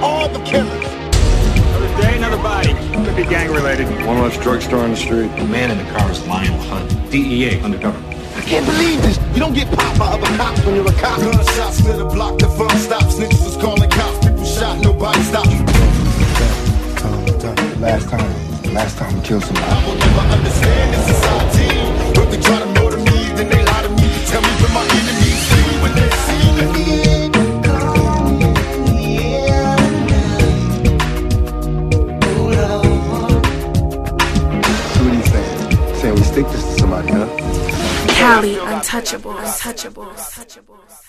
all the killers. Another day, another body. Could be gang related. One less drugstore on the street. The man in the car is Lionel Hunt, DEA undercover. I can't believe this. You don't get popped by other cops when you're a cop. Gunshots clear the block, the fun stops. Niggas was calling cops, people shot, nobody stopped. Last time we killed somebody. I will never understand this society. But they try to murder me, then they lie to me. Tell me where my enemies see when they see me. So what are you saying? Saying we stick this to somebody, huh? Cali Untouchables.